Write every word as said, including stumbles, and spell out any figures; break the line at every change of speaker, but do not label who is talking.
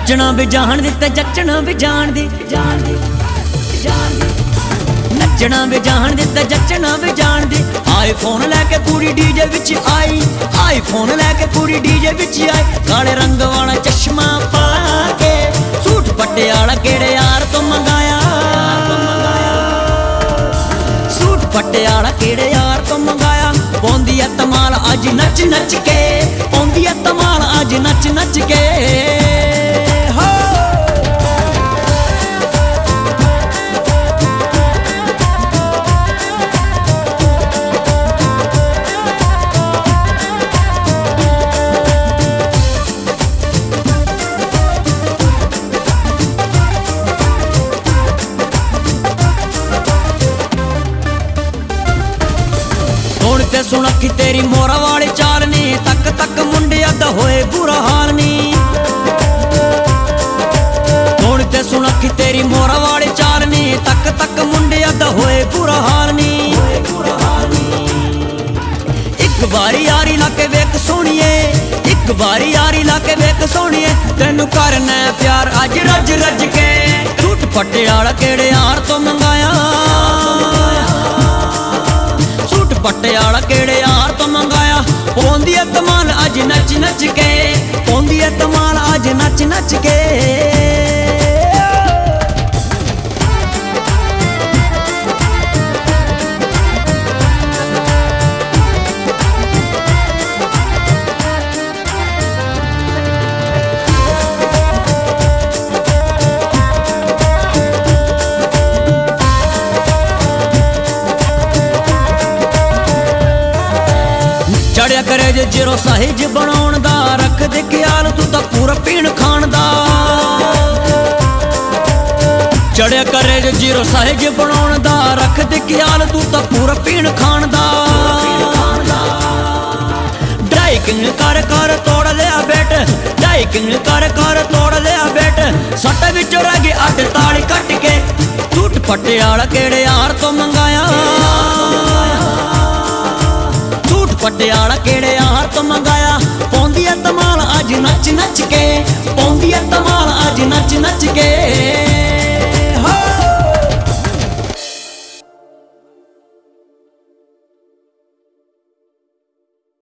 नचना भी जान दी ते जचना भी जान दी जान दी जान दी नचना भी जान दी ते जचना भी जान दी। आईफोन लैके पूरी डीजे विच आई, आईफोन लैके पूरी डीजे विच आई। काले रंग वाला चश्मा पा के सूट पटियाला केड़े यार तो मंगाया, सूट पटियाला केड़े यार तो मंगाया। पौंदी है धमाल अज नच नच के, पौंदी है धमाल अज नच नच के। ते सुन अखी तेरी मोरा वाली चाल नी, तक तक मुंडे अद होए बुरा हाल नी। हुण ते सुन अखी तेरी मोरा वाली चाल नी, तक तक मुंडे अद होए बुरा हाल नी। एक बारी यारी लाके वेख सोनिए, एक बारी यारी लाके वेख सोनिए। तेनू करना प्यार अज रज रज के, सूट पटियाला केड़े यार तो मंगाया, पटियाला केड़े यार तो मंगाया। पौंदी है धमाल अज नच नच के, पौंदी है धमाल अज नच नच के। चढ़िया करे जे जीरो साहिज बनाउण दा, रख दे ख्याल तू तां पूरा पीण खाण दा। चढ़िया करे जे जीरो साहिज बनाउण दा, रख दे ख्याल तू तां पूरा पीण खाण दा। ड्राइकिंग कर कर तोड़ लिया बेट, ड्राइकिंग कर कर तोड़ लिया बेट। सट विच रह गई अठ ताली कट के, सूट पटियाला केड़े यार तो मंगाया, पटियाला केड़े यार तो मंगाया। पौंदी है धमाल अज नच नच के, पौंदी है धमाल अज नच नच के।